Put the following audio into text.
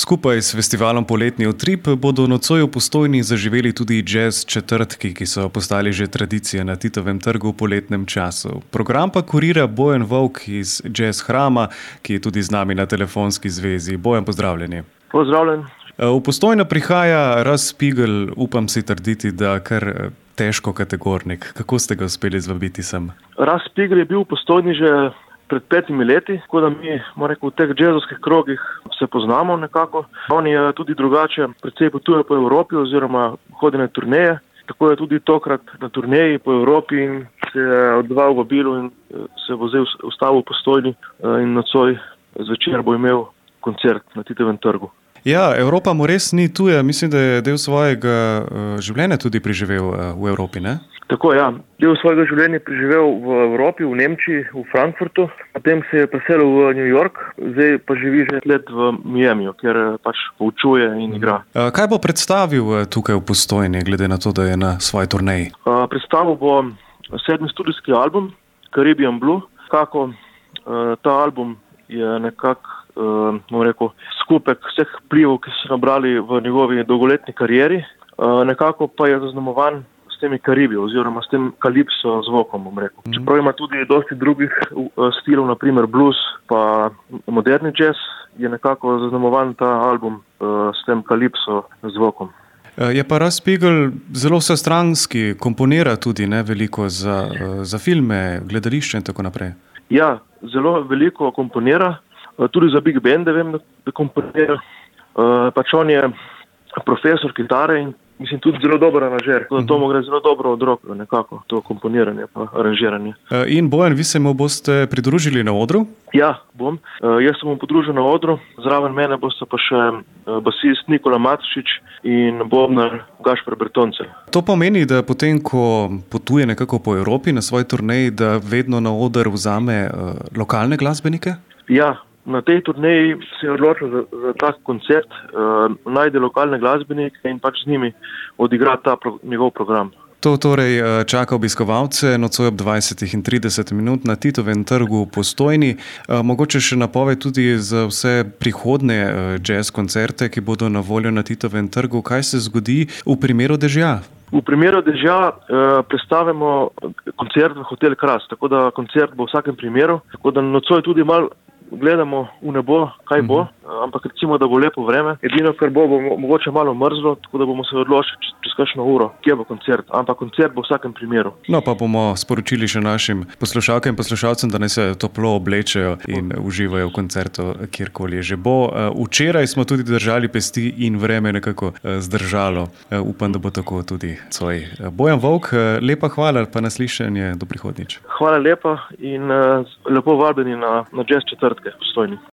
Skupaj s festivalom Poletni utrip bodo nocoj v Postojni zaživeli tudi jazz četrtki, ki so postali že tradicija na Titovem trgu v poletnem času. Program pa kurira Bojan Volk iz Jazz Hrama, ki je tudi z nami na telefonski zvezi. Bojan, pozdravljeni. Pozdravljen. V Postojno prihaja Ras Pigl, upam si trditi, da kar težko kategornik. Kako ste ga uspeli zvabiti sem? Ras Pigl je bil v Postojni že pred 5 leti, tako da mi, v teh jazzovskih krogih se poznamo nekako. On je tudi drugače, precej potuje po Evropi oziroma hodi na turneje. Tako je tudi tokrat na turneji po Evropi in se je odzval vabilu in se bo zdaj ustavil v Postojni in nocoj zvečer bo imel koncert na Titovem trgu. Ja, Evropa mu res ni tuja. Mislim, da je del svojega življenja tudi preživel v Evropi, ne? Tako, ja. Del svojega življenja preživel v Evropi, v Nemčiji, v Frankfurtu. Potem se je preselil v New York, zdaj pa živi že let v Miamiju, kjer pač poučuje in igra. Kaj bo predstavil tukaj v Postojni, glede na to, da je na svoji turneji? Predstavil bo 7. studijski album Caribbean Blue. Kako ta album je nekako skupek vseh vplivov, ki so nabrali v njegovi dolgoletni karieri. Nekako pa je zaznamovan s temi Karibi oziroma s tem kalipso zvokom, bom rekel. Čeprav ima tudi dosti drugih stilov, naprimer blues pa moderni jazz, je nekako zaznamovan ta album s tem kalipso zvokom. Je pa Ras Pigl zelo vsestranski, komponira tudi veliko za filme, gledališče in tako naprej. Ja, zelo veliko komponira, tudi za big bande vem, da komponira. Pač on je profesor kitare in mislim tudi zelo dober aranžer. To mu gre zelo dobro od roke, nekako, to komponiranje pa aranžiranje. In Bojan, vi se mu boste pridružili na odru? Ja, bom. Jaz se bom pridružil na odru, zraven mene boste pa še basist Nikola Matušič in bobnar Gašper Bertoncelj. To pomeni, da potem, ko potuje nekako po Evropi na svoji turneji, da vedno na oder vzame lokalne glasbenike? Ja. Na tej turneji se je odločil za tak koncert, najde lokalne glasbenike in pač z njimi odigra njegov program. To torej čaka obiskovalce nocoj ob 20:30 na Titovem trgu v Postojni. Mogoče še napoved tudi za vse prihodnje jazz koncerte, ki bodo na voljo na Titovem trgu. Kaj se zgodi v primeru dežja? V primeru dežja predstavimo koncert v Hotel Kras, tako da koncert bo v vsakem primeru, tako da nocoj tudi malo gledamo v nebo, kaj bo, ampak recimo, da bo lepo vreme. Edino, kar bo mogoče malo mrzlo, tako da bomo se odločili čez kakšno uro, kje bo koncert, ampak koncert bo v vsakem primeru. No, pa bomo sporočili še našim poslušalkam in poslušalcem, da naj se toplo oblečejo in uživajo v koncertu, kjerkoli je že bo. Včeraj smo tudi držali pesti in vreme nekako zdržalo. Upam, da bo tako tudi coj. Bojan Volk, lepa hvala, pa naslišanje do prihodnjič. Hvala lepa in lepo vabljeni na jazz četrtke v Postojni.